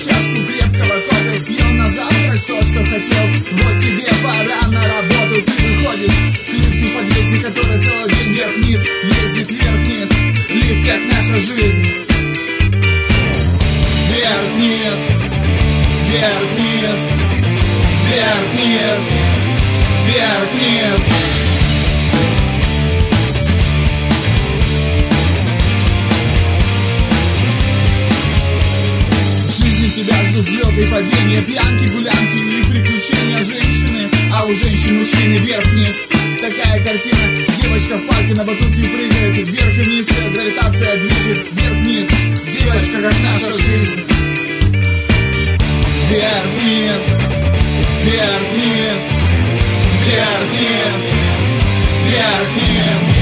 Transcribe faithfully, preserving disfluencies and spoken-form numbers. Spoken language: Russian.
чашку крепкого кофе, съел на завтрак то, что хотел. Вот тебе пора на работу, ты выходишь к лифту в подъезде, который целый день вверх-вниз ездит, вверх-вниз. Лифт как наша жизнь. Вверх-вниз, вверх-вниз, вверх-вниз, вверх-вниз. Тебя ждут взлеты и падения, пьянки, гулянки и приключения женщины, а у женщин мужчины вверх-вниз. Такая картина. Девочка в парке на батуте прыгает вверх и вниз, гравитация движет вверх-вниз. Девочка как наша жизнь. Вверх-вниз, вверх-вниз, вверх-вниз, вверх-вниз.